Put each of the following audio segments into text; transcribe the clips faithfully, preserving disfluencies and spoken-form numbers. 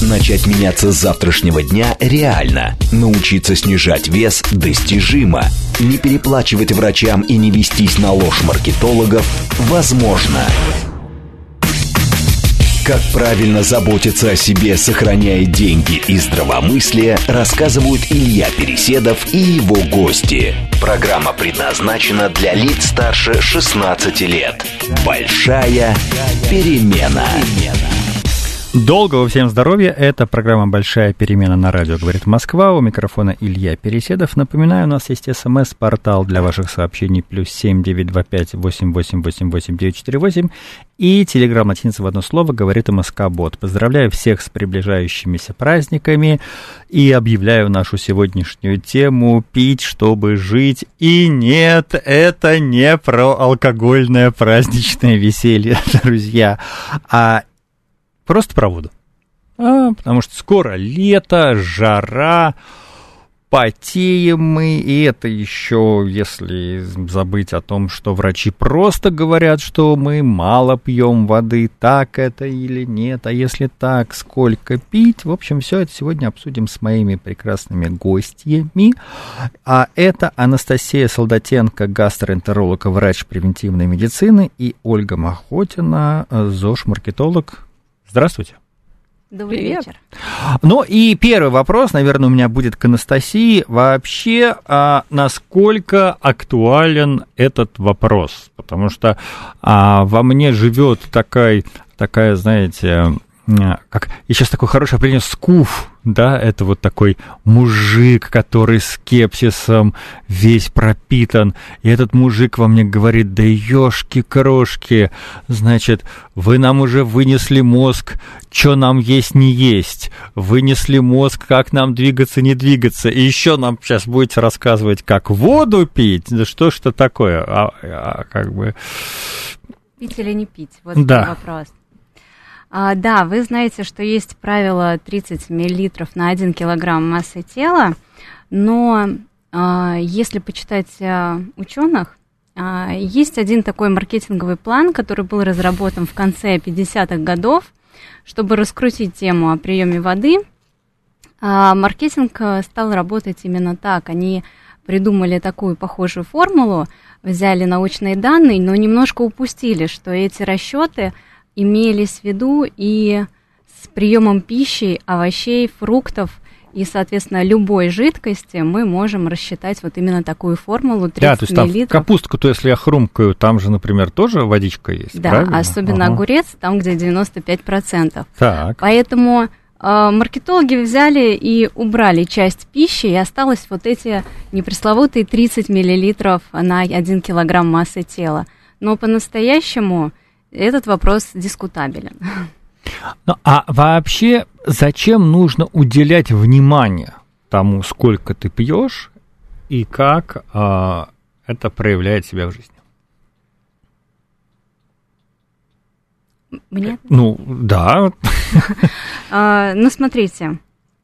Начать меняться с завтрашнего дня реально. Научиться снижать вес достижимо. Не переплачивать врачам и не вестись на ложь маркетологов возможно. Как правильно заботиться о себе, сохраняя деньги и здравомыслие, рассказывают Илья Переседов и его гости. Программа предназначена для лиц старше шестнадцати лет. Большая перемена. Долгого всем здоровья. Это программа «Большая перемена» на радио «Говорит Москва». У микрофона Илья Переседов. Напоминаю, у нас есть СМС-портал для ваших сообщений плюс семь девять два пять восемь восемь восемь восемь девять четыре восемь и телеграм латиница в одно слово «Говорит МСК-бот». Поздравляю всех с приближающимися праздниками и объявляю нашу сегодняшнюю тему «Пить, чтобы жить». И нет, это не про алкогольное праздничное веселье, друзья, а просто про воду. А, потому что скоро лето, жара, потеем мы, и это еще, если забыть о том, что врачи просто говорят, что мы мало пьем воды, так это или нет, а если так, сколько пить. В общем, все это сегодня обсудим с моими прекрасными гостьями. А это Анастасия Солдатенко, гастроэнтеролог, врач превентивной медицины, и Ольга Махотина, ЗОЖ-маркетолог. Здравствуйте. Добрый вечер. Ну и первый вопрос, наверное, у меня будет к Анастасии. Вообще, а, насколько актуален этот вопрос? Потому что а, во мне живет такая, такая, знаете, как и сейчас такое хорошее определение, скуф, да, это вот такой мужик, который скепсисом весь пропитан, и этот мужик во мне говорит: да ёшки-крошки, значит, вы нам уже вынесли мозг, что нам есть не есть, вынесли мозг, как нам двигаться не двигаться, и еще нам сейчас будете рассказывать, как воду пить, да что ж это такое, а, а, как бы... Пить или не пить, вот да. Вопрос. А, да, вы знаете, что есть правило тридцать миллилитров на один килограмм массы тела, но а, если почитать а, ученых, а, есть один такой маркетинговый план, который был разработан в конце пятидесятых годов, чтобы раскрутить тему о приеме воды. А, маркетинг стал работать именно так. Они придумали такую похожую формулу, взяли научные данные, но немножко упустили, что эти расчеты имелись в виду и с приемом пищи, овощей, фруктов и, соответственно, любой жидкости мы можем рассчитать вот именно такую формулу тридцать да, то есть там миллилитров. Капустку-то, если я хрумкаю, там же, например, тоже водичка есть, да, правильно? особенно ага. огурец, там, где девяносто пять процентов. Так. Поэтому э, маркетологи взяли и убрали часть пищи, и осталось вот эти непресловутые тридцать миллилитров на один килограмм массы тела. Но по-настоящему этот вопрос дискутабелен. Ну, а вообще, зачем нужно уделять внимание тому, сколько ты пьешь и как а, это проявляет себя в жизни? Мне? Ну, да. Ну, смотрите,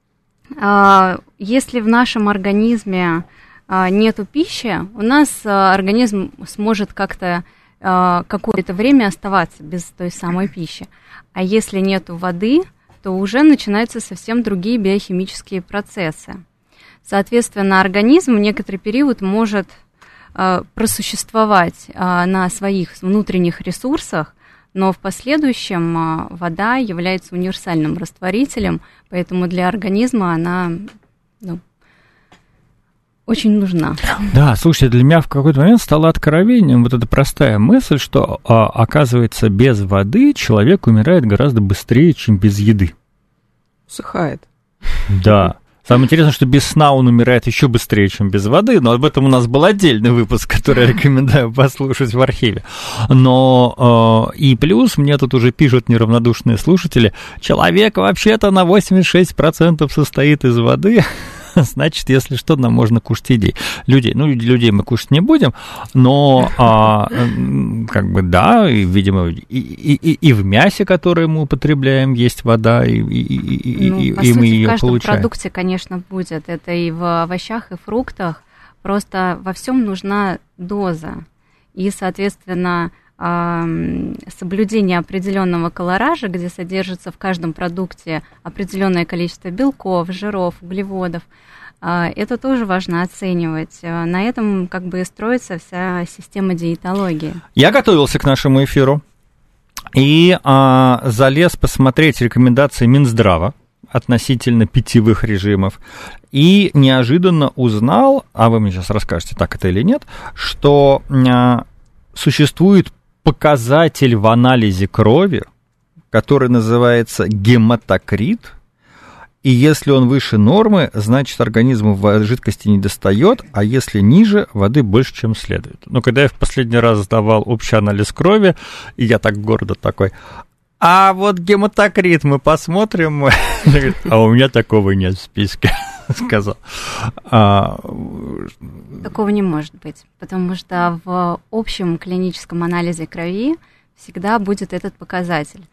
если в нашем организме нету пищи, у нас организм сможет как-то какое-то время оставаться без той самой пищи. А если нету воды, то уже начинаются совсем другие биохимические процессы. Соответственно, организм в некоторый период может э, просуществовать э, на своих внутренних ресурсах, но в последующем э, вода является универсальным растворителем, поэтому для организма она... Ну, очень нужна. Да, слушайте, для меня в какой-то момент стало откровением вот эта простая мысль, что, а, оказывается, без воды человек умирает гораздо быстрее, чем без еды. Усыхает. Да. Самое интересное, что без сна он умирает еще быстрее, чем без воды, но об этом у нас был отдельный выпуск, который я рекомендую послушать в архиве. Но э, и плюс, мне тут уже пишут неравнодушные слушатели, человек вообще-то на восемьдесят шесть процентов состоит из воды. Значит, если что, нам можно кушать идей. Людей, ну, людей мы кушать не будем, но, а, как бы, да, и, видимо, и, и, и в мясе, которое мы употребляем, есть вода, и, и, ну, и, по и сути, мы ее в каждом получаем. продукте, конечно, будет. Это и в овощах, и фруктах. Просто во всем нужна доза. И, соответственно, соблюдение определенного колоража, где содержится в каждом продукте определенное количество белков, жиров, углеводов. Это тоже важно оценивать. На этом как бы и строится вся система диетологии. Я готовился к нашему эфиру и а, залез посмотреть рекомендации Минздрава относительно питьевых режимов, и неожиданно узнал, а вы мне сейчас расскажете, так это или нет, что а, существует показатель в анализе крови, который называется гематокрит, и если он выше нормы, значит, организму жидкости не достает, а если ниже, воды больше, чем следует. Но когда я в последний раз сдавал общий анализ крови, и я так гордо такой, а вот гематокрит мы посмотрим, а у меня такого нет в списке, сказал. Такого не может быть, потому что в общем клиническом анализе крови всегда будет этот показатель.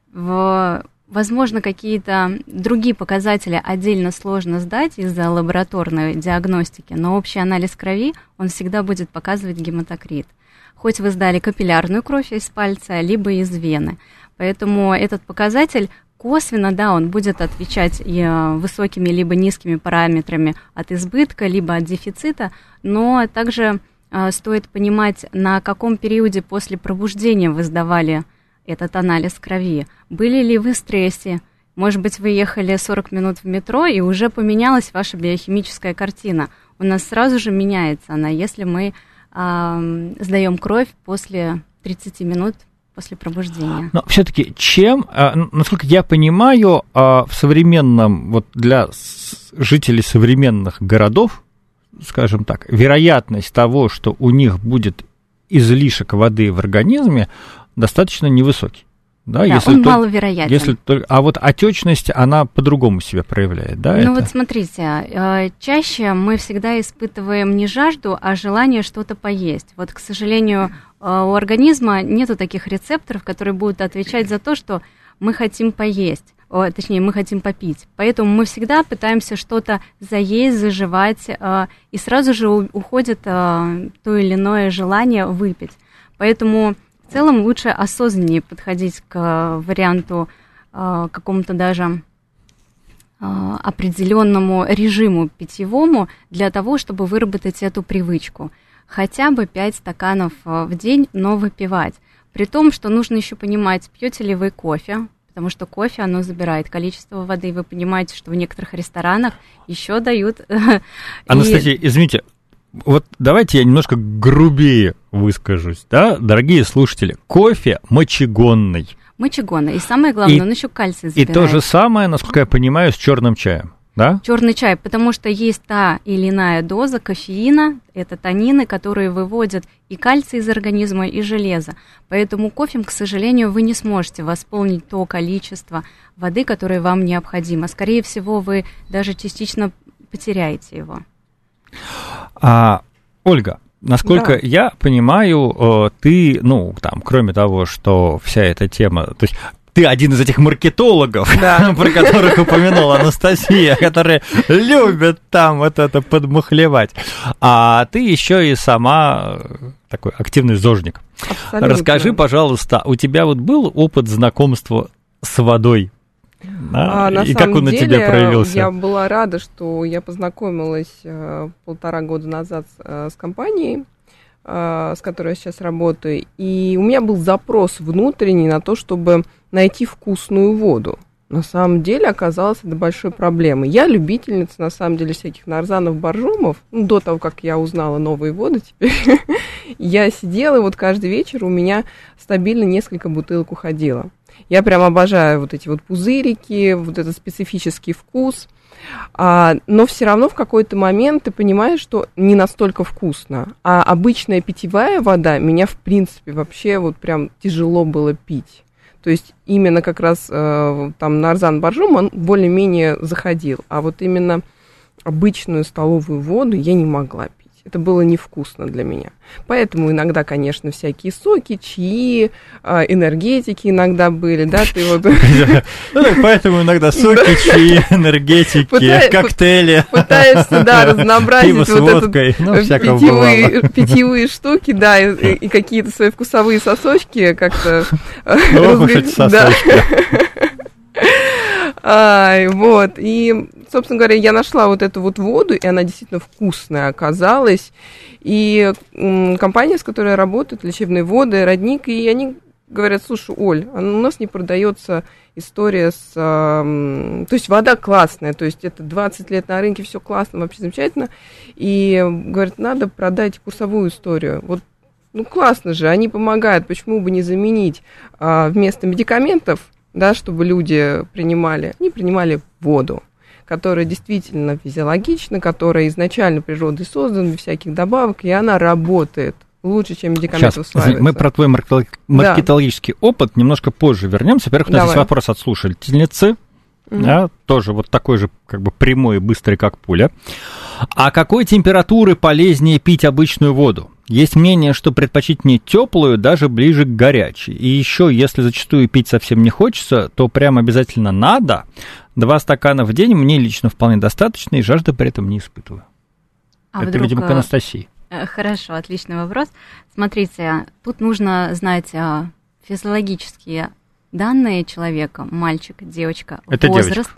В Возможно, какие-то другие показатели отдельно сложно сдать из-за лабораторной диагностики, но общий анализ крови, он всегда будет показывать гематокрит. Хоть вы сдали капиллярную кровь из пальца, либо из вены. Поэтому этот показатель косвенно, да, он будет отвечать и высокими либо низкими параметрами от избытка, либо от дефицита, но также стоит понимать, на каком периоде после пробуждения вы сдавали этот анализ крови. Были ли вы в стрессе? Может быть, вы ехали сорок минут в метро, и уже поменялась ваша биохимическая картина. У нас сразу же меняется она, если мы э, сдаем кровь после тридцати минут после пробуждения. Но все-таки чем, насколько я понимаю, в современном, вот для жителей современных городов, скажем так, вероятность того, что у них будет излишек воды в организме, достаточно невысокий. Да, да, если он то, маловероятен. Если то, а вот отечность, она по-другому себя проявляет, да? Ну это? вот смотрите, чаще мы всегда испытываем не жажду, а желание что-то поесть. Вот, к сожалению, у организма нету таких рецепторов, которые будут отвечать за то, что мы хотим поесть, о, точнее, мы хотим попить. Поэтому мы всегда пытаемся что-то заесть, заживать, и сразу же уходит то или иное желание выпить. Поэтому в целом лучше осознаннее подходить к варианту э, какому-то даже э, определенному режиму питьевому для того, чтобы выработать эту привычку. Хотя бы пять стаканов в день, но выпивать. При том, что нужно еще понимать, пьете ли вы кофе, потому что кофе, оно забирает количество воды. Вы понимаете, что в некоторых ресторанах еще дают... Анастасия, и... извините, вот давайте я немножко грубее выскажусь, да, дорогие слушатели. Кофе мочегонный. Мочегонный. И самое главное, и, он еще кальций забирает. И то же самое, насколько я понимаю, с черным чаем, да? Черный чай, потому что есть та или иная доза кофеина, это танины, которые выводят и кальций из организма, и железо. Поэтому кофем, к сожалению, вы не сможете восполнить то количество воды, которое вам необходимо. Скорее всего, вы даже частично потеряете его. А, Ольга, насколько да. я понимаю, ты, ну, там, кроме того, что вся эта тема, то есть ты один из этих маркетологов, да. про которых упомянула Анастасия, которые любят там вот это подмухлевать, а ты еще и сама такой активный зожник. Абсолютно. Расскажи, пожалуйста, у тебя вот был опыт знакомства с водой? Да? А, на и самом как он деле, на тебя проявился? Я была рада, что я познакомилась э, полтора года назад э, с компанией, э, с которой я сейчас работаю, и у меня был запрос внутренний на то, чтобы найти вкусную воду. На самом деле оказалось это большой проблемой. Я любительница, на самом деле, всяких нарзанов, боржомов. Ну, до того, как я узнала новые воды теперь, я сидела, и вот каждый вечер у меня стабильно несколько бутылок уходило. Я прям обожаю вот эти вот пузырики, вот этот специфический вкус. А, но все равно в какой-то момент ты понимаешь, что не настолько вкусно. А обычная питьевая вода меня, в принципе, вообще вот прям тяжело было пить. То есть именно как раз э, там нарзан боржом, он более-менее заходил. А вот именно обычную столовую воду я не могла пить. Это было невкусно для меня. Поэтому иногда, конечно, всякие соки, чаи, энергетики иногда были, да, ты вот... Поэтому иногда соки, чаи, энергетики, коктейли. Пытаешься, да, разнообразить вот эту питьевые штуки, да, и какие-то свои вкусовые сосочки как-то... Ох уж эти сосочки. А, вот, и, собственно говоря, я нашла вот эту вот воду, и она действительно вкусная оказалась, и м, компания, с которой я работаю, лечебные воды, Родник, и они говорят: слушай, Оль, у нас не продается история с... А, то есть вода классная, то есть это двадцать лет на рынке, все классно, вообще замечательно, и, говорят, надо продать курсовую историю, вот. Ну, классно же, они помогают, почему бы не заменить а, вместо медикаментов, да, чтобы люди принимали, они принимали воду, которая действительно физиологична, которая изначально природой создана, без всяких добавок, и она работает лучше, чем медикаменты усваиваются. Мы про твой маркетологический да. опыт немножко позже вернемся. Во-первых, у нас есть вопрос от слушательницы. Mm-hmm. Да, тоже вот такой же, как бы прямой и быстрый, как пуля. А какой температуры полезнее пить обычную воду? Есть мнение, что предпочтительнее теплую, даже ближе к горячей. И еще, если зачастую пить совсем не хочется, то прям обязательно надо. Два стакана в день мне лично вполне достаточно, и жажды при этом не испытываю. А Это, вдруг... видимо, к Анастасии. Хорошо, отличный вопрос. Смотрите, тут нужно знать физиологические данные человека, мальчик, девочка, Это возраст. Девочка.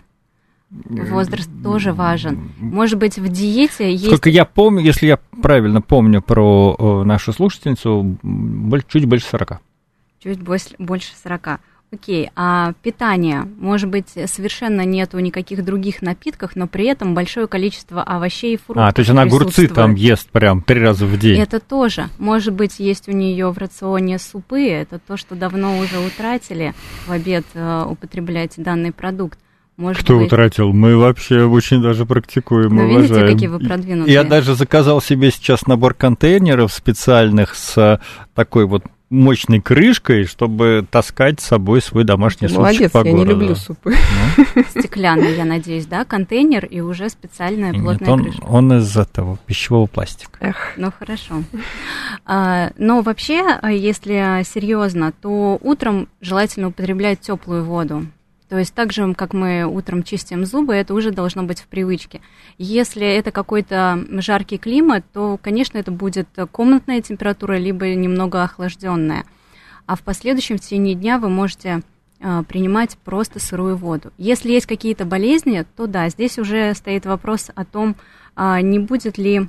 Возраст тоже важен. Может быть, в диете есть... Сколько я помню, если я правильно помню про э, нашу слушательницу, чуть больше сорока. Чуть больше сорока. Окей, а питание? Может быть, совершенно нету никаких других напитков, но при этом большое количество овощей и фруктов. А, то есть она огурцы там ест прям три раза в день. Это тоже. Может быть, есть у нее в рационе супы. Это то, что давно уже утратили в обед э, употреблять данный продукт. Может Кто быть... утратил? Мы вообще очень даже практикуем, ну, уважаем. видите, какие вы продвинутые. Я даже заказал себе сейчас набор контейнеров специальных с такой вот мощной крышкой, чтобы таскать с собой свой домашний супчик Молодец, по я городу. не люблю супы. Ну. Стеклянный, я надеюсь, да, контейнер и уже специальная плотная Нет, он, крышка. он из этого пищевого пластика. Эх. Ну, хорошо. А, но вообще, если серьезно, то утром желательно употреблять теплую воду. То есть так же, как мы утром чистим зубы, это уже должно быть в привычке. Если это какой-то жаркий климат, то, конечно, это будет комнатная температура, либо немного охлажденная. А в последующем в течение дня вы можете а, принимать просто сырую воду. Если есть какие-то болезни, то да, здесь уже стоит вопрос о том, а, не будет ли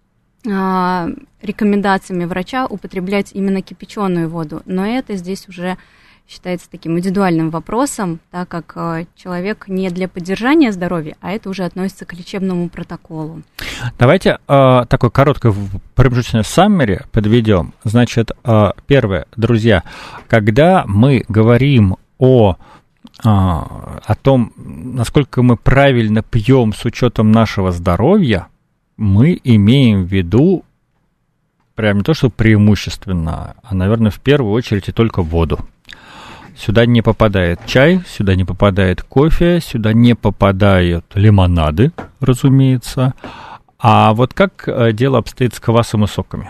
а, рекомендациями врача употреблять именно кипяченую воду. Но это здесь уже считается таким индивидуальным вопросом, так как э, человек не для поддержания здоровья, а это уже относится к лечебному протоколу. Давайте э, такое короткое промежуточное саммари подведем. Значит, э, первое, друзья, когда мы говорим о, э, о том, насколько мы правильно пьем с учетом нашего здоровья, мы имеем в виду прям не то, что преимущественно, а, наверное, в первую очередь и только воду. Сюда не попадает чай, сюда не попадает кофе, сюда не попадают лимонады, разумеется. А вот как дело обстоит с квасом и соками?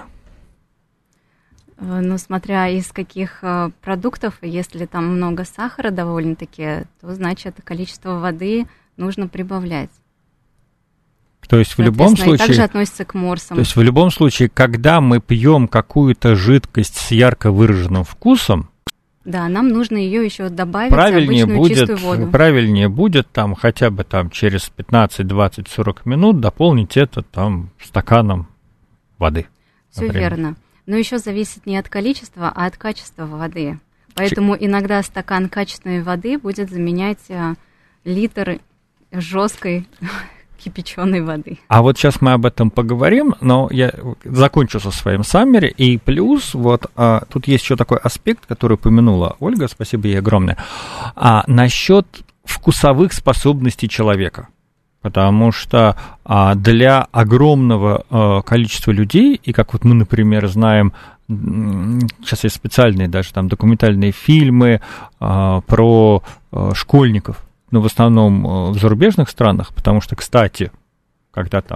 Ну, смотря из каких продуктов, если там много сахара довольно-таки, то, значит, количество воды нужно прибавлять. То есть в любом случае... также относится к морсам. То есть в любом случае, когда мы пьем какую-то жидкость с ярко выраженным вкусом, да, нам нужно ее еще добавить, правильнее обычную будет, чистую воду. Правильнее будет там хотя бы там через пятнадцать, двадцать, сорок минут дополнить это там стаканом воды. Все например. верно. Но еще зависит не от количества, а от качества воды. Поэтому Ч... иногда стакан качественной воды будет заменять а, литр жесткой кипяченой воды. А вот сейчас мы об этом поговорим, но я закончу со своим саммери, и плюс вот а, тут есть еще такой аспект, который упомянула Ольга, спасибо ей огромное, а, насчет вкусовых способностей человека. Потому что а, для огромного а, количества людей, и как вот мы, например, знаем, сейчас есть специальные даже там документальные фильмы а, про а, школьников, но в основном в зарубежных странах, потому что, кстати, когда там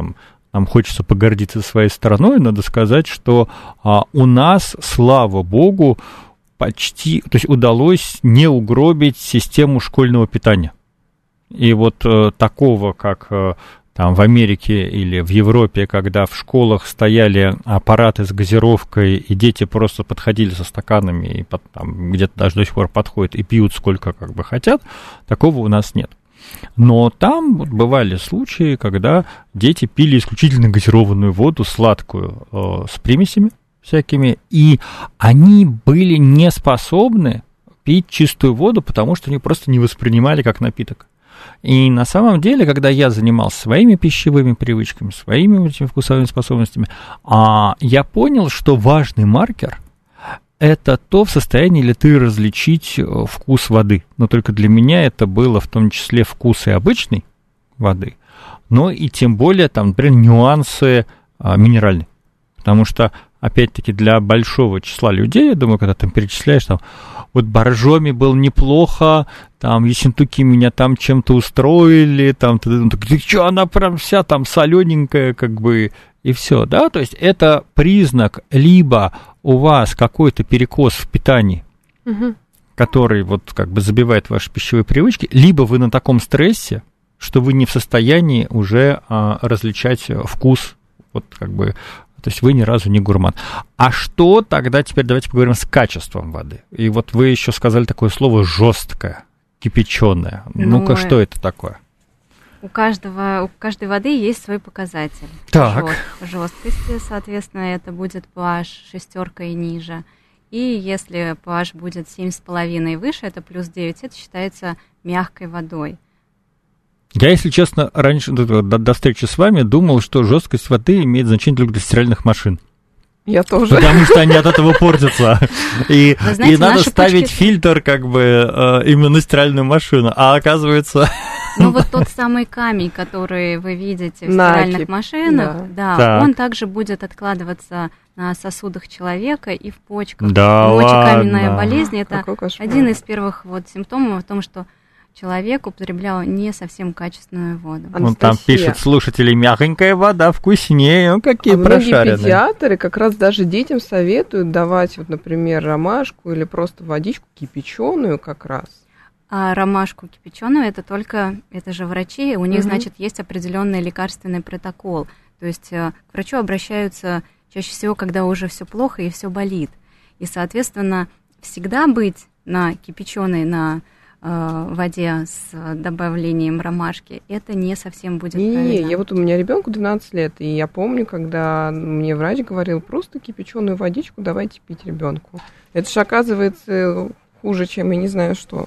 нам хочется погордиться своей страной, надо сказать, что а, у нас, слава богу, почти, то есть удалось не угробить систему школьного питания. И вот а, такого, как а, там в Америке или в Европе, когда в школах стояли аппараты с газировкой, и дети просто подходили со стаканами, и под, там, где-то даже до сих пор подходят и пьют сколько как бы хотят, такого у нас нет. Но там вот бывали случаи, когда дети пили исключительно газированную воду, сладкую, э, с примесями всякими, и они были не способны пить чистую воду, потому что они просто не воспринимали как напиток. И на самом деле, когда я занимался своими пищевыми привычками, своими этими вкусовыми способностями, а, я понял, что важный маркер – это то, в состоянии ли ты различить вкус воды. Но только для меня это было в том числе вкус и обычной воды, но и тем более, там, например, нюансы а, минеральной. Потому что, опять-таки, для большого числа людей, я думаю, когда ты перечисляешь, там, вот Боржоми был неплохо, там, Ессентуки меня там чем-то устроили, там, ты, ну, ты что, она прям вся там солененькая, как бы, и все, да, то есть это признак либо у вас какой-то перекос в питании, угу. который вот как бы забивает ваши пищевые привычки, либо вы на таком стрессе, что вы не в состоянии уже а, различать вкус, вот как бы, то есть вы ни разу не гурман. А что тогда, теперь давайте поговорим с качеством воды. И вот вы еще сказали такое слово «жесткое», «кипяченое». Ну, Ну-ка, что это такое? У каждого, у каждой воды есть свой показатель. Так. Жесткости, соответственно, это будет pH шестерка и ниже. И если pH будет семь с половиной и выше, это плюс девять, это считается мягкой водой. Я, если честно, раньше, до, до встречи с вами, думал, что жесткость воды имеет значение только для стиральных машин. Я тоже. Потому что они от этого портятся. И, знаете, и надо ставить почки... фильтр как бы именно на стиральную машину. А оказывается... Ну вот тот самый камень, который вы видите в стиральных машинах, да, да он также будет откладываться на сосудах человека и в почках. Да, мочекаменная болезнь – это один из первых вот симптомов о том, что человек употреблял не совсем качественную воду. Он там пишет, слушатели, мягенькая вода вкуснее, ну какие а прошаренные. Многие педиатры как раз даже детям советуют давать, вот, например, ромашку или просто водичку кипяченую как раз. А ромашку кипяченую это только, это же врачи, у них, угу. значит, есть определенный лекарственный протокол. То есть к врачу обращаются чаще всего, когда уже все плохо и все болит. И, соответственно, всегда быть на кипяченой, на э, воде с добавлением ромашки, это не совсем будет не, правильно. Не, я вот у меня ребенку двенадцать лет, и я помню, когда мне врач говорил, просто кипяченую водичку давайте пить ребенку. Это же оказывается хуже, чем я не знаю что.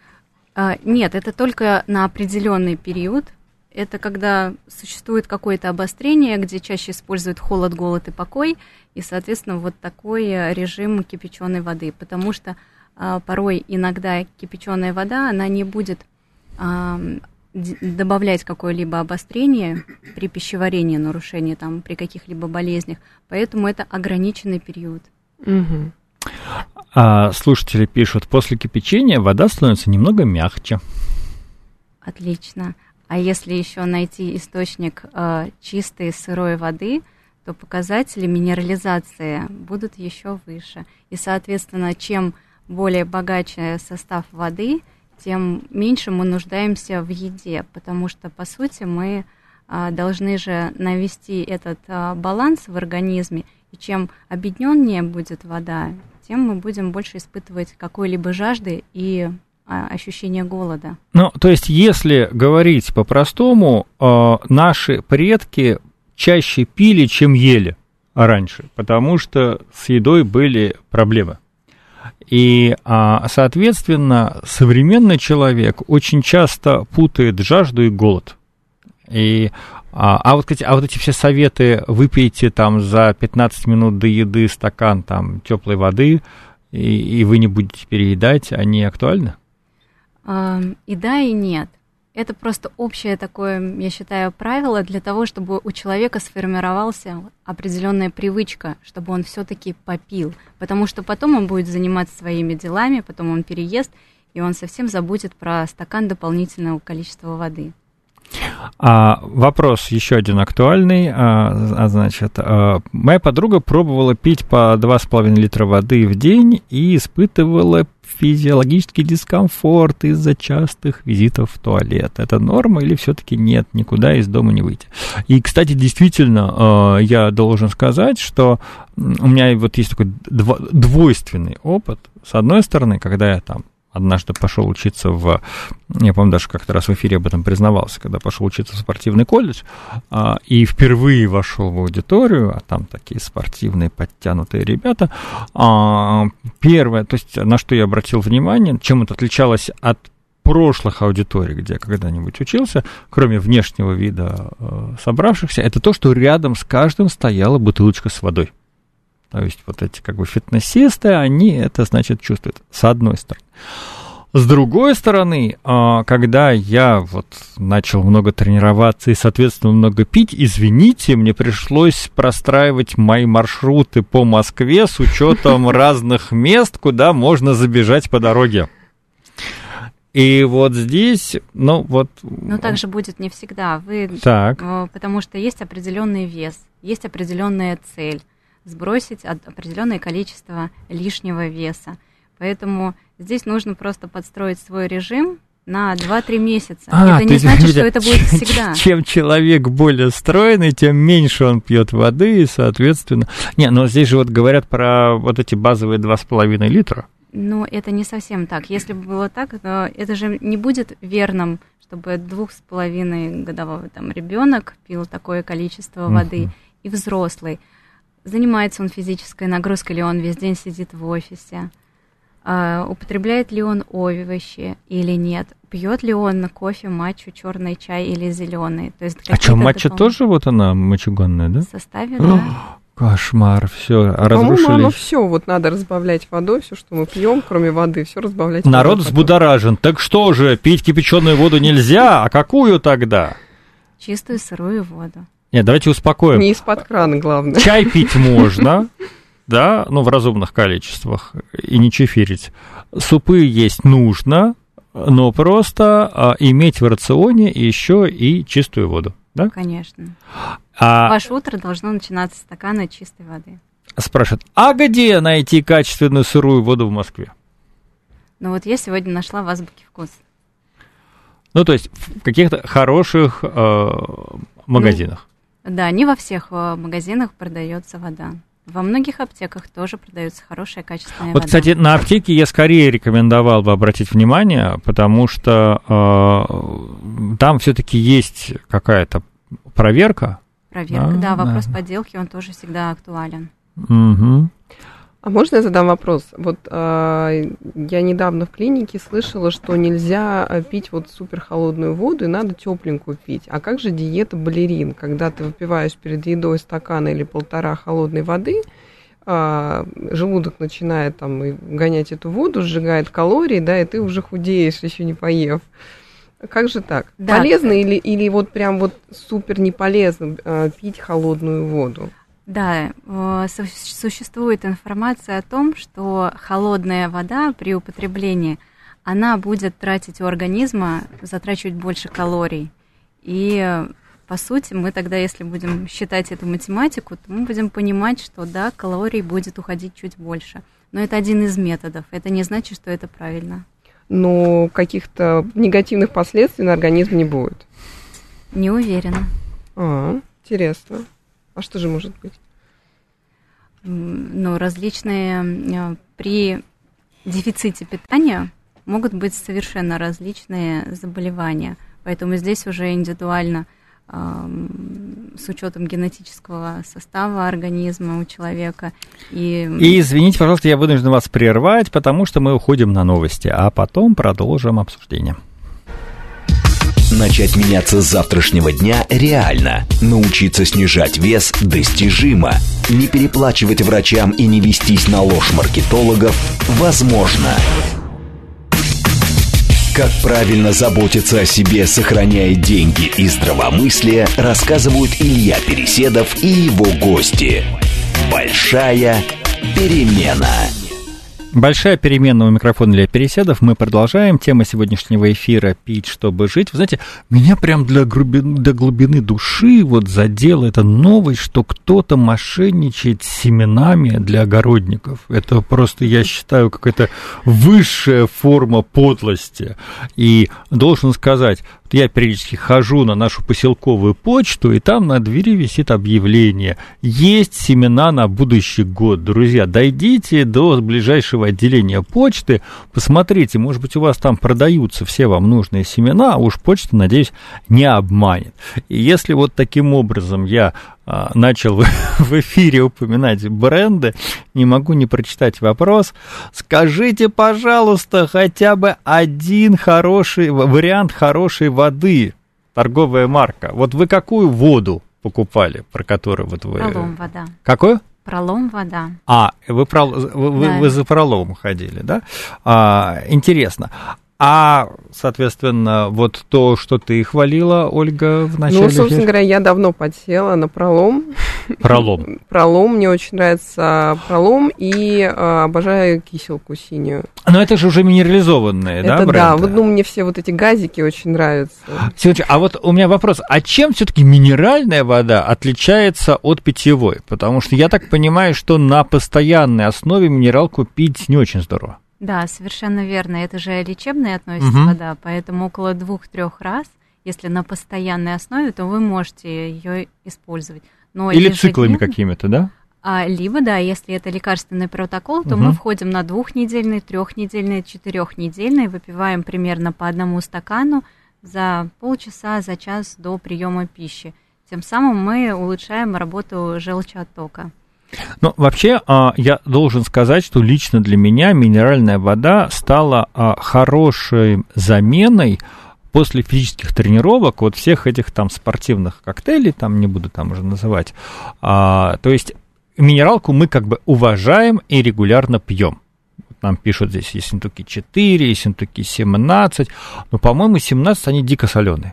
Нет, это только на определенный период. Это когда существует какое-то обострение, где чаще используют холод, голод и покой, и, соответственно, вот такой режим кипяченой воды. Потому что а, порой иногда кипяченая вода, она не будет а, д- добавлять какое-либо обострение при пищеварении, нарушении там, при каких-либо болезнях. Поэтому это ограниченный период. Угу. А слушатели пишут, после кипячения вода становится немного мягче. Отлично. А если еще найти источник э, чистой сырой воды, то показатели минерализации будут еще выше. И, соответственно, чем более богаче состав воды, тем меньше мы нуждаемся в еде, потому что, по сути, мы э, должны же навести этот э, баланс в организме, и чем объединеннее будет вода, тем мы будем больше испытывать какой-либо жажды и а, ощущение голода. Ну, то есть, если говорить по-простому, э, наши предки чаще пили, чем ели раньше, потому что с едой были проблемы. И, а, соответственно, современный человек очень часто путает жажду и голод. И А, а, вот, а вот эти все советы, выпейте там за пятнадцать минут до еды стакан там теплой воды, и, и вы не будете переедать, они актуальны? А, и да, и нет. Это просто общее такое, я считаю, правило для того, чтобы у человека сформировалась определенная привычка, чтобы он все-таки попил. Потому что потом он будет заниматься своими делами, потом он переест, и он совсем забудет про стакан дополнительного количества воды. А вопрос еще один актуальный. А, а значит, а, моя подруга пробовала пить по два с половиной литра воды в день и испытывала физиологический дискомфорт из-за частых визитов в туалет. Это норма или все-таки нет, никуда из дома не выйти? И, кстати, действительно, я должен сказать, что у меня вот есть такой двойственный опыт. С одной стороны, когда я там однажды пошел учиться в... Я, по-моему, даже как-то раз в эфире об этом признавался, когда пошел учиться в спортивный колледж, а, и впервые вошел в аудиторию, а там такие спортивные, подтянутые ребята. А, первое, то есть на что я обратил внимание, чем это отличалось от прошлых аудиторий, где я когда-нибудь учился, кроме внешнего вида э, собравшихся, это то, что рядом с каждым стояла бутылочка с водой. То есть вот эти как бы фитнесисты, они это, значит, чувствуют, с одной стороны. С другой стороны, когда я вот начал много тренироваться и, соответственно, много пить, извините, мне пришлось простраивать мои маршруты по Москве с учетом разных мест, куда можно забежать по дороге. И вот здесь, ну вот... Но так же будет не всегда. Вы, так. Потому что есть определенный вес, есть определенная цель. Сбросить определенное количество лишнего веса. Поэтому здесь нужно просто подстроить свой режим на два-три месяца. А, это не значит, есть, что это будет всегда. Чем человек более стройный, тем меньше он пьет воды, и, соответственно... Не, но здесь же вот говорят про вот эти базовые два с половиной литра. Ну, это не совсем так. Если бы было так, то это же не будет верным, чтобы двух с половиной годовой там ребенок пил такое количество воды, uh-huh. и взрослый. Занимается он физической нагрузкой, или он весь день сидит в офисе, а, употребляет ли он овощи или нет, пьет ли он кофе, матчу, черный чай или зеленый. То есть а что, матча допол... тоже вот она мочегонная, да? В составе, да. Кошмар, все, разрушили. По-моему, оно все, вот надо разбавлять водой, все, что мы пьем, кроме воды, все разбавлять водой. Народ взбудоражен. Так что же, пить кипяченую воду нельзя, а какую тогда? Чистую сырую воду. Нет, давайте успокоим. Не из-под крана, главное. Чай пить можно, да, ну, в разумных количествах, и не чефирить. Супы есть нужно, но просто а, иметь в рационе еще и чистую воду, да? Конечно. А... Ваше утро должно начинаться с стакана чистой воды. Спрашивают, а где найти качественную сырую воду в Москве? Ну, вот я сегодня нашла в Азбуке Вкус. Ну, то есть в каких-то хороших э, магазинах. Ну, да, не во всех магазинах продается вода. Во многих аптеках тоже продается хорошая, качественная вот, вода. Кстати, на аптеке я скорее рекомендовал бы обратить внимание, потому что э, там все-таки есть какая-то проверка. Проверка, да, да вопрос да. подделки, он тоже всегда актуален. Угу. А можно я задам вопрос? Вот э, я недавно в клинике слышала, что нельзя пить вот супер холодную воду, и надо тепленькую пить. А как же диета балерин, когда ты выпиваешь перед едой стакан или полтора холодной воды, э, желудок начинает там гонять эту воду, сжигает калории, да, и ты уже худеешь, еще не поев. Как же так? Да. Полезно или, или вот прям вот супер не полезно э, пить холодную воду? Да, существует информация о том, что холодная вода при употреблении, она будет тратить у организма, затрачивать больше калорий. И, по сути, мы тогда, если будем считать эту математику, то мы будем понимать, что, да, калорий будет уходить чуть больше. Но это один из методов. Это не значит, что это правильно. Но каких-то негативных последствий на организм не будет? Не уверена. А, интересно. А что же может быть? Ну, различные... При дефиците питания могут быть совершенно различные заболевания. Поэтому здесь уже индивидуально, с учетом генетического состава организма у человека. И... и извините, пожалуйста, я вынужден вас прервать, потому что мы уходим на новости, а потом продолжим обсуждение. Начать меняться с завтрашнего дня реально. Научиться снижать вес достижимо. Не переплачивать врачам и не вестись на ложь маркетологов возможно. Как правильно заботиться о себе, сохраняя деньги и здравомыслие, рассказывают Илья Переседов и его гости. Большая перемена. Большая перемена у микрофона для переседов. Мы продолжаем. Тема сегодняшнего эфира «Пить, чтобы жить». Вы знаете, меня прям для глубины, до глубины души вот задела эта новость, что кто-то мошенничает с семенами для огородников. Это просто, я считаю, какая-то высшая форма подлости. И должен сказать, я периодически хожу на нашу поселковую почту, и там на двери висит объявление: есть семена на будущий год. Друзья, дойдите до ближайшего отделения почты, посмотрите, может быть, у вас там продаются все вам нужные семена, а уж почта, надеюсь, не обманет. И если вот таким образом я а, начал в, в эфире упоминать бренды, не могу не прочитать вопрос. Скажите, пожалуйста, хотя бы один хороший вариант хорошей воды, торговая марка. Вот вы какую воду покупали, про которую вот вы... Пролом вода. Какую? Пролом вода. А, вы, про, вы, да. вы за пролом ходили, да? А, интересно. А, соответственно, вот то, что ты хвалила, Ольга, в начале... Ну, собственно говоря, я давно подсела на пролом. Пролом. Пролом, мне очень нравится пролом, и а, обожаю киселку синюю. Но это же уже минерализованные, это да, бренды? Да, вот, ну, мне все вот эти газики очень нравятся. Секундочку, а вот у меня вопрос, а чем все-таки минеральная вода отличается от питьевой? Потому что я так понимаю, что на постоянной основе минералку пить не очень здорово. Да, совершенно верно. Это же лечебная относится угу. вода, поэтому около двух-трех раз, если на постоянной основе, то вы можете ее использовать. Но или циклами какими-то, да? А, либо, да, если это лекарственный протокол, то угу. мы входим на двухнедельный, трехнедельный, четырехнедельный, выпиваем примерно по одному стакану за полчаса, за час до приема пищи. Тем самым мы улучшаем работу желчеоттока. Ну, вообще, я должен сказать, что лично для меня минеральная вода стала хорошей заменой после физических тренировок, вот всех этих там спортивных коктейлей, там не буду там уже называть. То есть минералку мы как бы уважаем и регулярно пьем. Нам пишут здесь Ессентуки четыре, Ессентуки семнадцать, но, по-моему, семнадцать они дико соленые.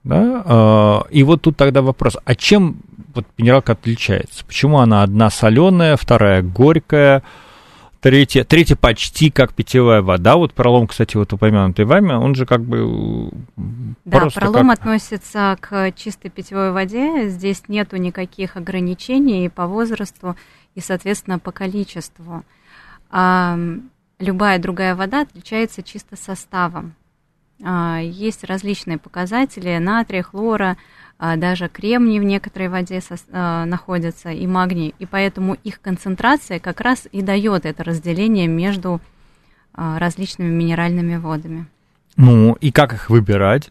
Да? И вот тут тогда вопрос, а чем вот минералка отличается? Почему она одна соленая, вторая горькая, третья, третья почти как питьевая вода? Вот пролом, кстати, вот упомянутый вами, он же как бы... Да, пролом как... относится к чистой питьевой воде, здесь нету никаких ограничений по возрасту и, соответственно, по количеству. А любая другая вода отличается чисто составом. Есть различные показатели натрия, хлора, даже кремний в некоторой воде находится и магний, и поэтому их концентрация как раз и дает это разделение между различными минеральными водами. Ну, и как их выбирать?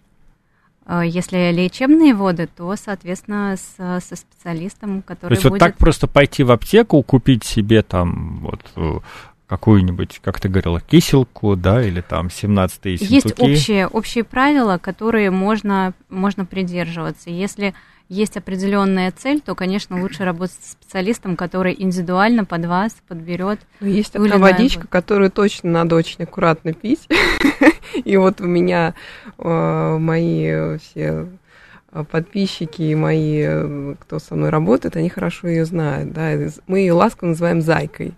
Если лечебные воды, то, соответственно, с, со специалистом, который То есть будет... вот так просто пойти в аптеку, купить себе там вот... какую-нибудь, как ты говорила, киселку, да, или там семнадцатые Ессентуки. Есть общие, общие правила, которые можно, можно придерживаться. Если есть определенная цель, то, конечно, лучше работать с специалистом, который индивидуально под вас подберет. Есть одна водичка, которую точно надо очень аккуратно пить. И вот у меня мои все подписчики и мои, кто со мной работает, они хорошо ее знают. Мы ее ласково называем зайкой.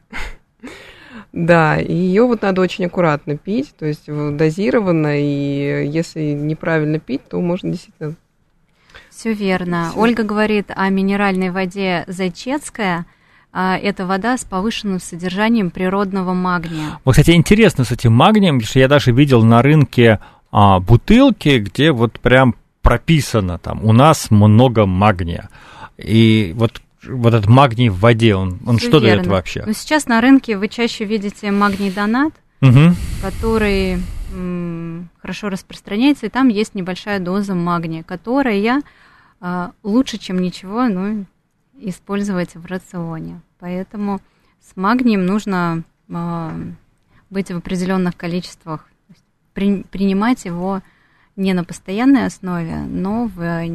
Да, и ее вот надо очень аккуратно пить, то есть дозированно, и если неправильно пить, то можно действительно... Все верно. Всё. Ольга говорит о минеральной воде Зайчетская. Это вода с повышенным содержанием природного магния. Вот, кстати, интересно с этим магнием, потому что я даже видел на рынке а, бутылки, где вот прям прописано там, у нас много магния. И вот... Вот этот магний в воде, он, он что верно. Дает вообще? Ну, сейчас на рынке вы чаще видите магний-донат, угу. который м, хорошо распространяется, и там есть небольшая доза магния, которая а, лучше, чем ничего, ну, использовать в рационе. Поэтому с магнием нужно а, быть в определенных количествах, при, принимать его не на постоянной основе, но в,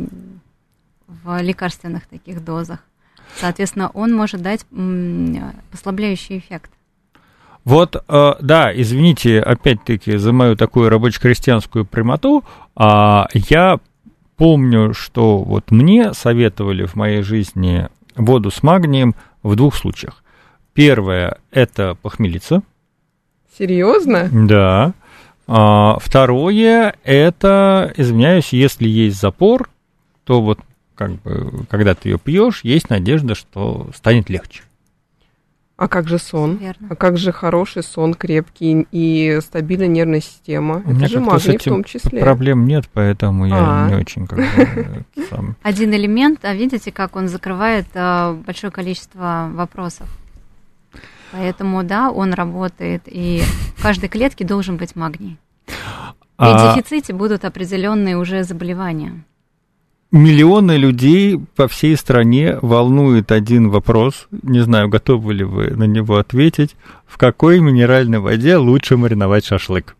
в лекарственных таких дозах. Соответственно, он может дать м, послабляющий эффект. Вот, э, да, извините, опять-таки, за мою такую рабоче-крестьянскую прямоту, а, я помню, что вот мне советовали в моей жизни воду с магнием в двух случаях. Первое – это похмелиться, Серьезно? Да. А, второе, это, извиняюсь, если есть запор, то вот как бы, когда ты ее пьешь, есть надежда, что станет легче. А как же сон? Верно. А как же хороший сон, крепкий и стабильная нервная система? У меня Это же как-то с магний в этим том числе. проблем нет, поэтому я А. не очень как бы, сам... Один элемент, а видите, как он закрывает а, большое количество вопросов. Поэтому, да, он работает, и в каждой клетке должен быть магний. При А дефиците будут определенные уже заболевания. миллионы людей по всей стране волнует один вопрос. Не знаю, готовы ли вы на него ответить. В какой минеральной воде лучше мариновать шашлык?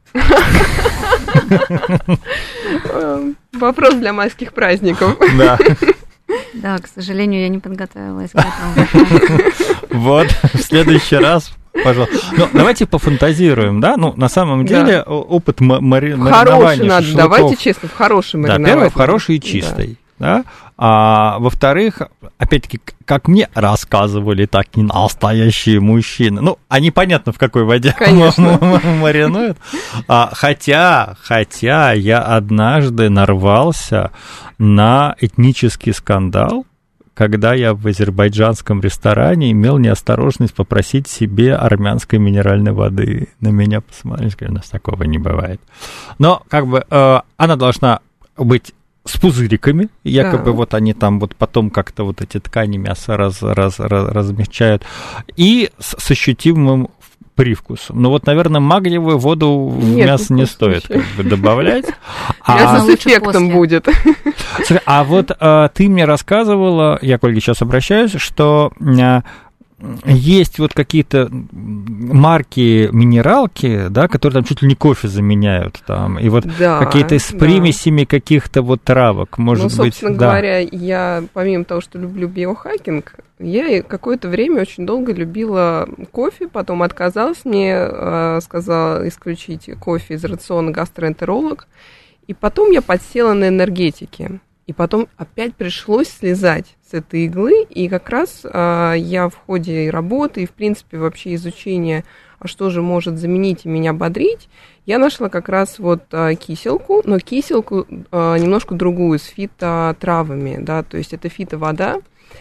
Вопрос для майских праздников. Да. Да, к сожалению, я не подготовилась к этому. Вот, в следующий раз, пожалуйста. Ну, давайте пофантазируем, да? Ну, на самом деле, о- опыт ма- мари- Хороший маринования надо, шашлыков- давайте честно, в хороший Да, мариновать. первое, в хорошей и чистой. Да. А во-вторых, опять-таки, к- как мне рассказывали, так и настоящие мужчины. Ну, они понятно, в какой воде Конечно. маринуют. А, хотя, хотя я однажды нарвался на этнический скандал, когда я в азербайджанском ресторане имел неосторожность попросить себе армянской минеральной воды. На меня посмотрели, сказали, у нас такого не бывает. Но как бы э, она должна быть с пузыриками, якобы Да. вот они там вот потом как-то вот эти ткани мяса раз, раз, раз, размягчают, и с, с ощутимым привкусом. Ну вот, наверное, магниевую воду в Нет, мясо ни в не коем стоит случае. как бы добавлять. Мясо А- с лучше эффектом после. будет. Слушай, а вот а, ты мне рассказывала, я к Ольге сейчас обращаюсь, что а, есть вот какие-то марки минералки, да, которые там чуть ли не кофе заменяют там, и вот Да, какие-то с да. примесями каких-то вот травок, может ну, быть, собственно да. говоря, я, помимо того, что люблю биохакинг, я и какое-то время очень долго любила кофе, потом отказалась, мне э, сказала исключить кофе из рациона гастроэнтеролог, и потом я подсела на энергетики. И потом опять пришлось слезать с этой иглы, и как раз э, я в ходе и работы, и, в принципе, вообще изучения, а что же может заменить и меня бодрить, я нашла как раз вот э, киселку, но киселку э, немножко другую, с фитотравами, да, то есть это фитовода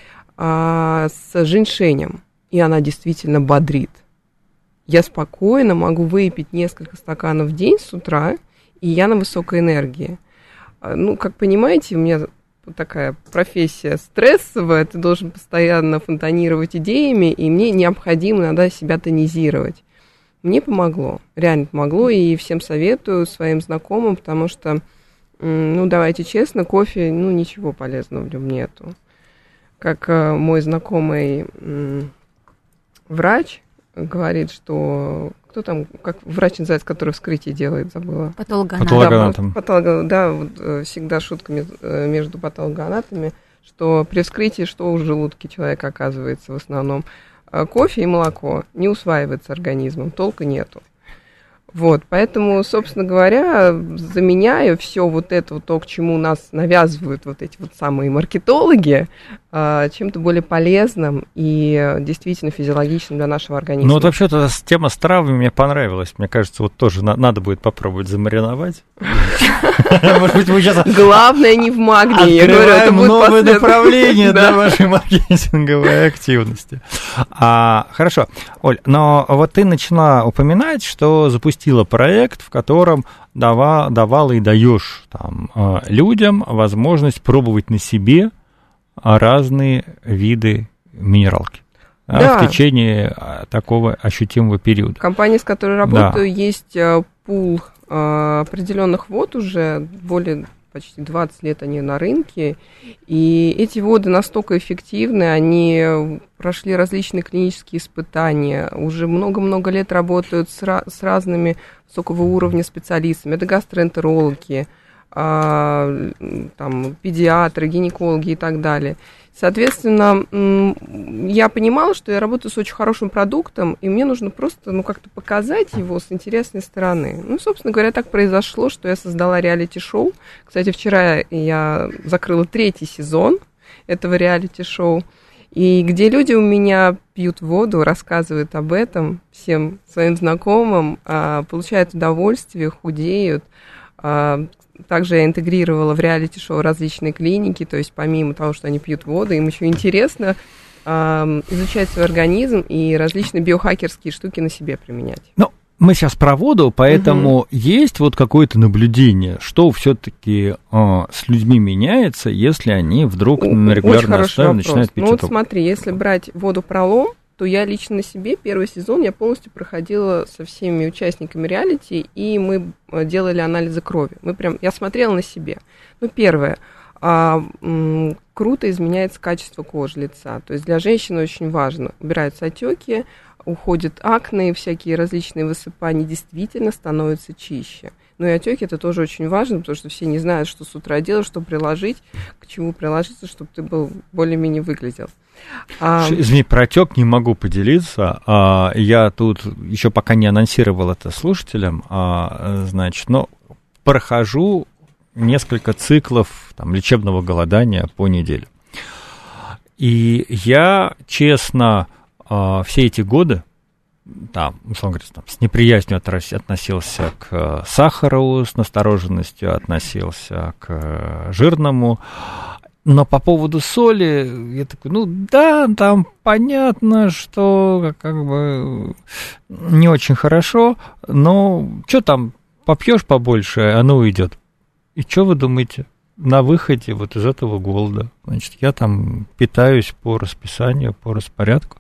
э, с женьшенем, и она действительно бодрит. Я спокойно могу выпить несколько стаканов в день с утра, и я на высокой энергии. Ну, как понимаете, у меня такая профессия стрессовая, ты должен постоянно фонтанировать идеями, и мне необходимо иногда себя тонизировать. Мне помогло, реально помогло, и всем советую своим знакомым, потому что, ну, давайте честно, кофе, ну, ничего полезного в нем нету. Как э, мой знакомый э, врач говорит, что... Кто там, как врач называется, который вскрытие делает, забыла? Патологоанатом. Патологоанатом. Да, патолого- да, вот, э, всегда шутка мез- э, между патологоанатами, что при вскрытии что в желудке человека оказывается в основном? Э, Кофе и молоко не усваивается организмом, толка нету. Вот, поэтому, собственно говоря, заменяю все вот это, вот то, к чему нас навязывают вот эти вот самые маркетологи, э, чем-то более полезным и э, действительно физиологичным для нашего организма. Ну вот вообще-то тема с травами мне понравилась. Мне кажется, вот тоже на- надо будет попробовать замариновать. Может быть, мы сейчас Главное не в магнии, я говорю, это открываем будет новое последствия. направление Да. для вашей маркетинговой активности. А, хорошо, Оль, но вот ты начала упоминать, что запустила проект, в котором дава, давала и даешь там, а, людям возможность пробовать на себе разные виды минералки. Да, Да. в течение а, такого ощутимого периода. Компания, с которой работаю, есть э, пул э, определенных вод уже, более почти двадцать лет они на рынке, и эти воды настолько эффективны, они прошли различные клинические испытания, уже много-много лет работают с, ra- с разными высокого уровня специалистами, это гастроэнтерологи, э, там, педиатры, гинекологи и так далее. Соответственно, я понимала, что я работаю с очень хорошим продуктом, и мне нужно просто, ну, как-то показать его с интересной стороны. Ну, собственно говоря, так произошло, что я создала реалити-шоу. Кстати, вчера я закрыла третий сезон этого реалити-шоу. И где люди у меня пьют воду, рассказывают об этом всем своим знакомым, получают удовольствие, худеют. Также я интегрировала в реалити-шоу различные клиники, то есть помимо того, что они пьют воду, им еще интересно изучать свой организм и различные биохакерские штуки на себе применять. Ну, мы сейчас про воду, поэтому угу. есть вот какое-то наблюдение, что все-таки э, с людьми меняется, если они вдруг на регулярной основе начинают пить. Ну вот смотри, если брать воду пролом, то я лично на себе первый сезон я полностью проходила со всеми участниками реалити, и мы делали анализы крови. Мы прям, я смотрела на себе. Ну, первое. А, м, круто изменяется качество кожи лица. То есть для женщины очень важно. Убираются отеки, уходят акне, всякие различные высыпания, действительно становятся чище. Ну и отеки это тоже очень важно, потому что все не знают, что с утра делать, что приложить, к чему приложиться, чтобы ты был более-менее выглядел. А... Извини, про отек не могу поделиться. А, я тут еще пока не анонсировал это слушателям, а, значит, но прохожу несколько циклов там, лечебного голодания по неделе. И я, честно, все эти годы, там, условно говоря, там, с неприязнью относился к сахару, с настороженностью относился к жирному. Но по поводу соли, я такой, ну да, там понятно, что как бы не очень хорошо, но что там, попьешь побольше, оно уйдет. И что вы думаете? На выходе вот из этого голода, значит, я там питаюсь по расписанию, по распорядку.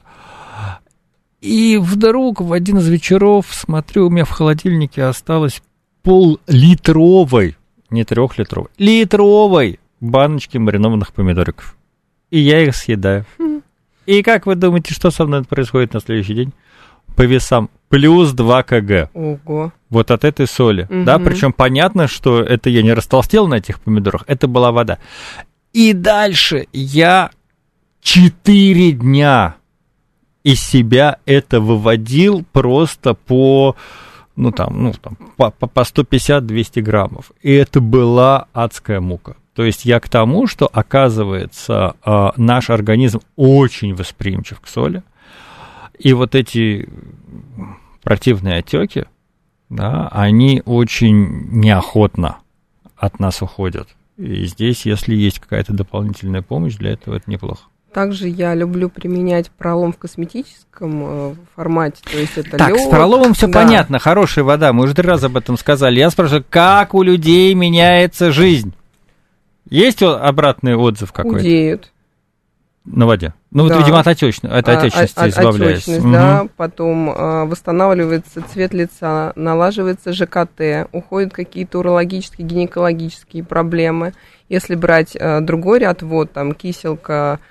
И вдруг в один из вечеров, смотрю, у меня в холодильнике осталось пол-литровой, не трехлитровой, литровой баночки маринованных помидориков. И я их съедаю. Mm. И как вы думаете, что со мной происходит на следующий день? По весам плюс два килограмма. Ого. Вот от этой соли. Mm-hmm. Да, причем понятно, что это я не растолстел на этих помидорах, это была вода. И дальше я четыре дня из себя это выводил просто по, ну там, ну там, по, по сто пятьдесят - двести граммов. И это была адская мука. То есть я к тому, что, оказывается, наш организм очень восприимчив к соли. И вот эти противные отеки, да, они очень неохотно от нас уходят. И здесь, если есть какая-то дополнительная помощь, для этого это неплохо. Также я люблю применять пролом в косметическом э, формате, то есть это так, лёд. С проломом все да. понятно, хорошая вода, мы уже три раза об этом сказали. Я спрашиваю, как у людей меняется жизнь? Есть обратный отзыв какой-то? Худеют. На воде? Ну, да. вот, видимо, от, отечности, от отечности а, избавляется. Отечность, угу. да, потом э, восстанавливается цвет лица, налаживается ЖКТ, уходят какие-то урологические, гинекологические проблемы. Если брать э, другой ряд вод, там, киселка,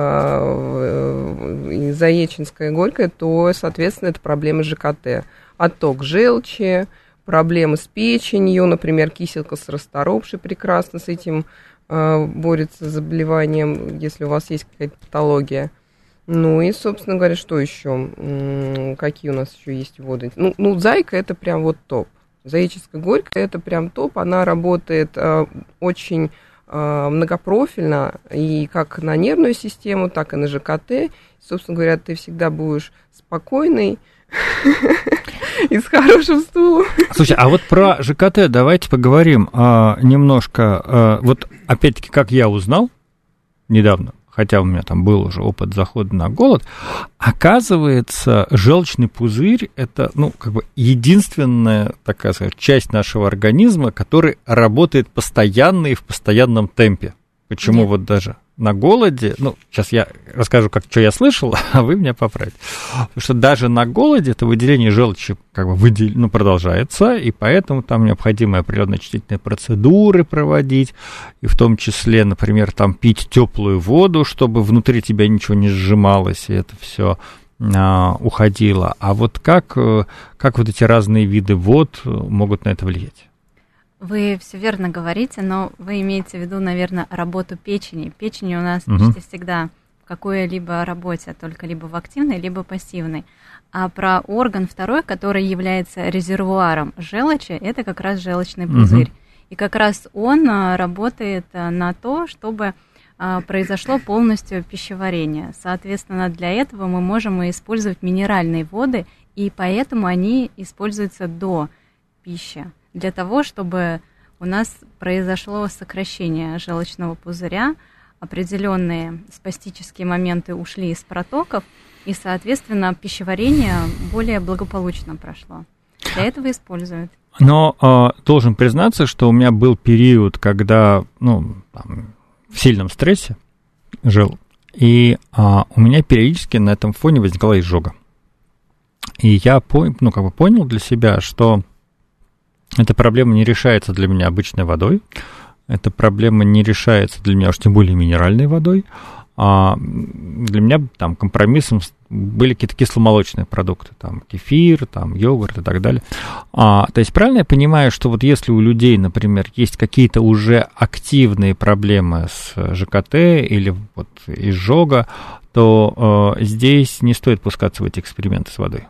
э, заеченская, горькая, то, соответственно, это проблемы ЖКТ. Отток желчи, проблемы с печенью, например, киселка с расторопшей прекрасно с этим э, борется с заболеванием, если у вас есть какая-то патология. Ну и, собственно говоря, что еще? М-м, какие у нас еще есть воды? Ну, ну, зайка это прям вот топ. Заяческая горькая это прям топ. Она работает э, очень э, многопрофильно и как на нервную систему, так и на ЖКТ. Собственно говоря, ты всегда будешь спокойный и с хорошим стулом. Слушай, а вот про ЖКТ давайте поговорим а, немножко. А, вот опять-таки, как я узнал недавно, хотя у меня там был уже опыт захода на голод, оказывается, желчный пузырь – это, ну, как бы единственная, такая сказать, часть нашего организма, который работает постоянно и в постоянном темпе. Почему Нет. вот даже на голоде, ну, сейчас я расскажу, как, что я слышал, а вы меня поправите. Потому что даже на голоде это выделение желчи как бы выдел... ну, продолжается, и поэтому там необходимы определенные очистительные процедуры проводить, и в том числе, например, там пить теплую воду, чтобы внутри тебя ничего не сжималось, и это все а, уходило. А вот как, как вот эти разные виды вод могут на это влиять? Вы все верно говорите, но вы имеете в виду, наверное, работу печени. Печень у нас угу. почти всегда в какой-либо работе, только либо в активной, либо пассивной. А про орган второй, который является резервуаром желчи, это как раз желчный пузырь. Угу. И как раз он работает на то, чтобы произошло полностью пищеварение. Соответственно, для этого мы можем и использовать минеральные воды, и поэтому они используются до пищи, для того, чтобы у нас произошло сокращение желчного пузыря, определенные спастические моменты ушли из протоков, и, соответственно, пищеварение более благополучно прошло. Для этого используют. Но э, должен признаться, что у меня был период, когда, ну, там, в сильном стрессе жил, и а, у меня периодически на этом фоне возникала изжога. И я пон, ну, как бы понял для себя, что эта проблема не решается для меня обычной водой, эта проблема не решается для меня уж тем более минеральной водой, а для меня там компромиссом были какие-то кисломолочные продукты, там кефир, там йогурт и так далее. А, то есть правильно я понимаю, что вот если у людей, например, есть какие-то уже активные проблемы с ЖКТ или вот изжога, то э, здесь не стоит пускаться в эти эксперименты с водой?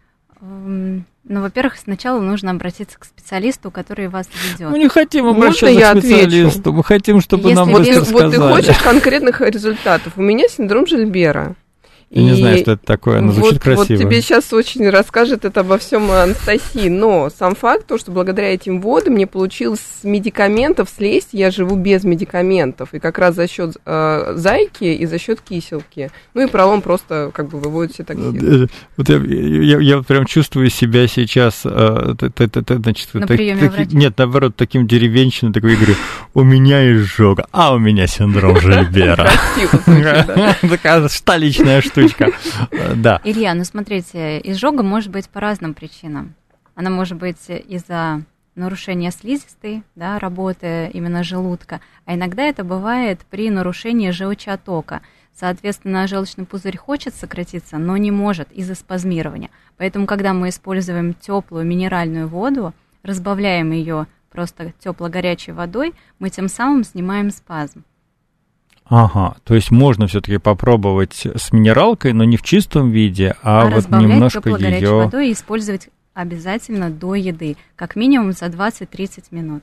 Ну, во-первых, сначала нужно обратиться к специалисту, который вас ведет. Мы не хотим обращаться к специалисту, отвечу? Мы хотим, чтобы Если нам быстро сказали. Вот ты хочешь конкретных результатов. У меня синдром Жильбера. Я и не знаю, что это такое, но звучит вот, красиво. Вот тебе сейчас очень расскажет это обо всем Анастасия, но сам факт, то, что благодаря этим водам мне получилось с медикаментов слезть, я живу без медикаментов, и как раз за счет э, зайки и за счет киселки. Ну и пролом просто как бы выводит все токсины. Вот я, я, я прям чувствую себя сейчас, э, значит, на так, приеме так, нет, наоборот, таким деревенщиной, такой говорю, у меня изжога, а у меня синдром Жильбера. Такая столичная штука. Да. Илья, ну смотрите, изжога может быть по разным причинам. Она может быть из-за нарушения слизистой, да, работы именно желудка, а иногда это бывает при нарушении желчеоттока. Соответственно, желчный пузырь хочет сократиться, но не может из-за спазмирования. Поэтому, когда мы используем теплую минеральную воду, разбавляем ее просто тепло-горячей водой, мы тем самым снимаем спазм. Ага, то есть можно все-таки попробовать с минералкой, но не в чистом виде, а, а вот немножко тепло-горячей ее... водой и использовать обязательно до еды, как минимум за двадцать-тридцать минут.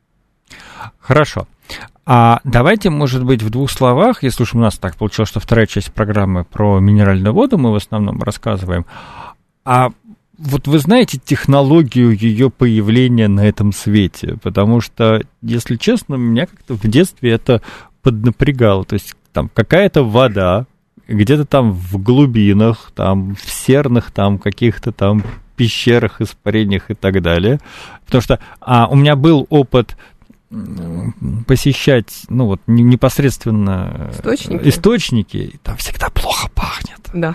Хорошо. А давайте, может быть, в двух словах, если уж у нас так получилось, что вторая часть программы про минеральную воду мы в основном рассказываем, а вот вы знаете технологию ее появления на этом свете? Потому что, если честно, меня как-то в детстве это поднапрягало. То есть там какая-то вода, где-то там в глубинах, там в серных там каких-то там пещерах, испарениях и так далее. Потому что а, у меня был опыт посещать, ну вот, непосредственно источники, источники и там всегда плохо пахнет. Да.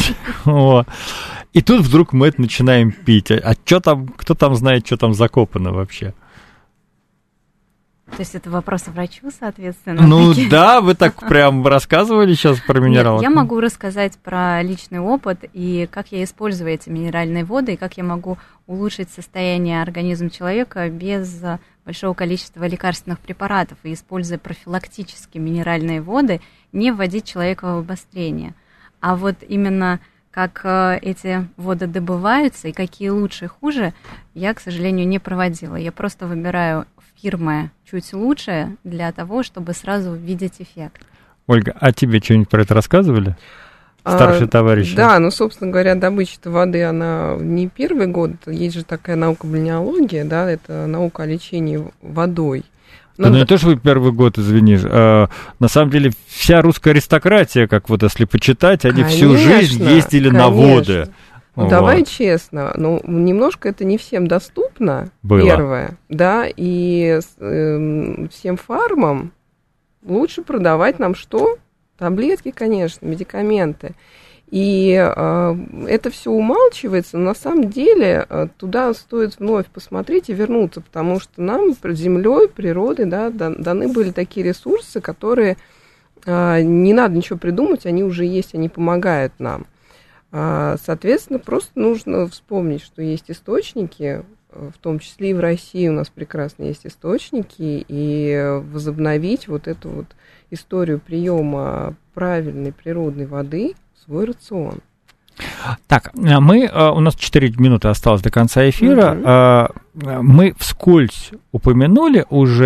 И тут вдруг мы это начинаем пить. А, а что там, кто там знает, что там закопано вообще? То есть это вопрос врачу, соответственно? Ну да, вы так прям рассказывали сейчас про минералку. Нет, я могу рассказать про личный опыт и как я использую эти минеральные воды, и как я могу улучшить состояние организма человека без большого количества лекарственных препаратов, и используя профилактически минеральные воды, не вводить человека в обострение. А вот именно как эти воды добываются и какие лучше и хуже, я, к сожалению, не проводила. Я просто выбираю фирмы чуть лучше для того, чтобы сразу видеть эффект. Ольга, а тебе что-нибудь про это рассказывали? Старшие а, товарищи? Да, ну, собственно говоря, добыча воды, она не первый год. Есть же такая наука бальнеология, да, это наука о лечении водой. Да, ну не то, что вы первый год, извини, а, на самом деле вся русская аристократия, как вот если почитать, они конечно, всю жизнь ездили конечно. на воды. Ну, вот. Давай честно, ну, немножко это не всем доступно, было. Первое, да, и э, всем фармам лучше продавать нам что? Таблетки, конечно, медикаменты. И э, это все умалчивается, но на самом деле э, туда стоит вновь посмотреть и вернуться, потому что нам землей, природой, да, даны были такие ресурсы, которые э, не надо ничего придумать, они уже есть, они помогают нам. Соответственно, просто нужно вспомнить, что есть источники, в том числе и в России у нас прекрасно есть источники, и возобновить вот эту вот историю приема правильной природной воды в свой рацион. Так, мы, у нас четыре минуты осталось до конца эфира. Mm-hmm. Мы вскользь упомянули уже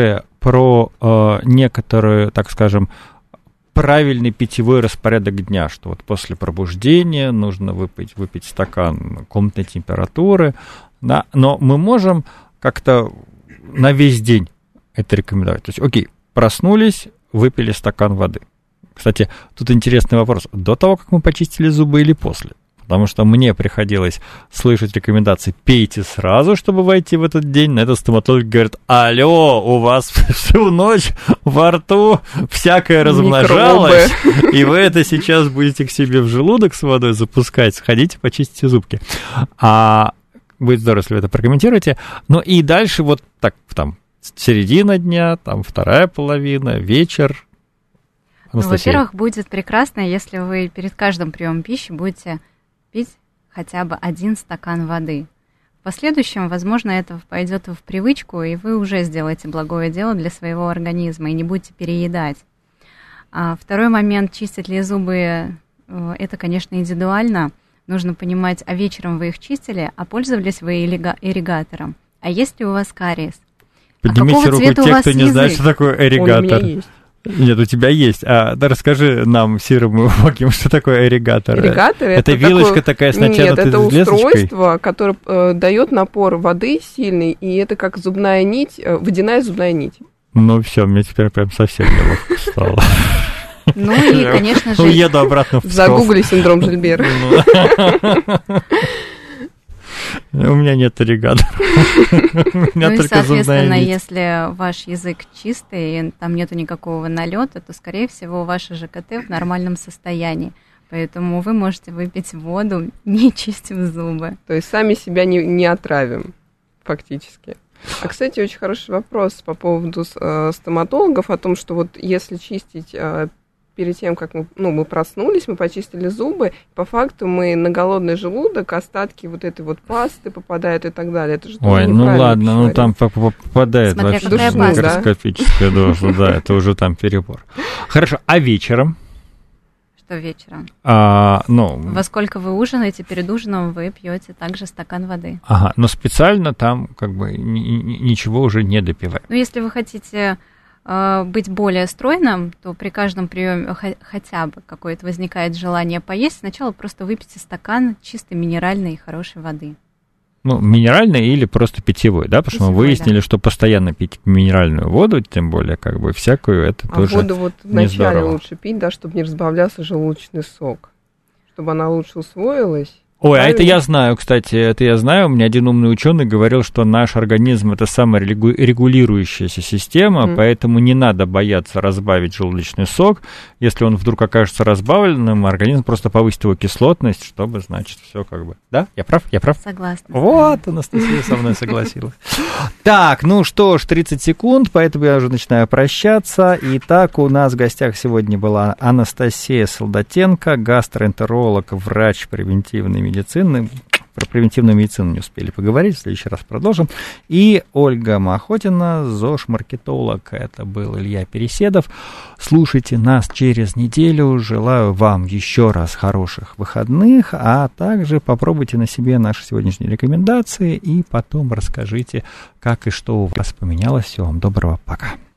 про э, некоторую, так скажем, правильный питьевой распорядок дня, что вот после пробуждения нужно выпить, выпить стакан комнатной температуры, да, но мы можем как-то на весь день это рекомендовать. То есть, окей, проснулись, выпили стакан воды. Кстати, тут интересный вопрос. До того, как мы почистили зубы или после? Потому что мне приходилось слышать рекомендации «пейте сразу, чтобы войти в этот день». На это стоматолог говорит: алло, у вас всю ночь во рту всякое размножалось, микробы, и вы это сейчас будете к себе в желудок с водой запускать. Сходите, почистите зубки. А будет здорово, если вы это прокомментируете. Ну и дальше вот так, там, середина дня, там, вторая половина, вечер. Ну, во-первых, будет прекрасно, если вы перед каждым приемом пищи будете пить хотя бы один стакан воды. В последующем, возможно, это пойдет в привычку, и вы уже сделаете благое дело для своего организма и не будете переедать. А второй момент, чистить ли зубы, это, конечно, индивидуально. Нужно понимать, а вечером вы их чистили, а пользовались вы ирригатором. А есть ли у вас кариес? Поднимите а руку те, кто язык? Не знает, что такое ирригатор. Он у меня есть. Нет, у тебя есть. А да, расскажи нам, Сирому Ваким, что такое ирригатор? Ирригатор это, это вилочка такое, такая с натянутой Нет, это лесочкой? Устройство, которое э, дает напор воды сильный, и это как зубная нить, э, водяная зубная нить. Ну все, мне теперь прям совсем неловко стало. Ну и, конечно же... Уеду обратно в Псков. Загугли синдром Жильбера. У меня нет ирригатора. Ну и, соответственно, если ваш язык чистый, и там нету никакого налета, то, скорее всего, ваше ЖКТ в нормальном состоянии. Поэтому вы можете выпить воду, не чистив зубы. То есть сами себя не, не отравим, фактически. А, кстати, очень хороший вопрос по поводу э, стоматологов, о том, что вот если чистить... Э, перед тем, как мы, ну, мы проснулись, мы почистили зубы, по факту мы на голодный желудок, остатки вот этой вот пасты попадают и так далее. Это же Ой, ну ладно, ну там попадает Смотря вообще микроскопическая доза, да, это уже там перебор. Хорошо, а вечером? Что вечером? А, ну, Во сколько вы ужинаете, перед ужином вы пьете также стакан воды. Ага, но специально там как бы ничего уже не допиваем. Ну, если вы хотите... быть более стройным, то при каждом приеме хотя бы какое-то возникает желание поесть, сначала просто выпейте стакан чистой минеральной и хорошей воды. Ну, минеральной или просто питьевой, да? Потому питьевой, что мы выяснили, да. что постоянно пить минеральную воду, тем более, как бы, всякую, это а тоже воду вот вначале лучше пить, да, чтобы не разбавлялся желудочный сок, чтобы она лучше усвоилась. Ой, правильно? А это я знаю, кстати, это я знаю. У меня один умный ученый говорил, что наш организм – это самая регулирующаяся система, mm. поэтому не надо бояться разбавить желудочный сок. Если он вдруг окажется разбавленным, организм просто повысит его кислотность, чтобы, значит, все как бы... Да? Я прав? Я прав? Согласна. Вот, Анастасия со мной согласилась. Так, ну что ж, тридцать секунд, поэтому я уже начинаю прощаться. Итак, у нас в гостях сегодня была Анастасия Солдатенко, гастроэнтеролог, врач превентивной медицины. медицины. Про превентивную медицину не успели поговорить, в следующий раз продолжим. И Ольга Махотина, ЗОЖ-маркетолог. Это был Илья Переседов. Слушайте нас через неделю. Желаю вам еще раз хороших выходных, а также попробуйте на себе наши сегодняшние рекомендации и потом расскажите, как и что у вас поменялось. Всего вам доброго, пока.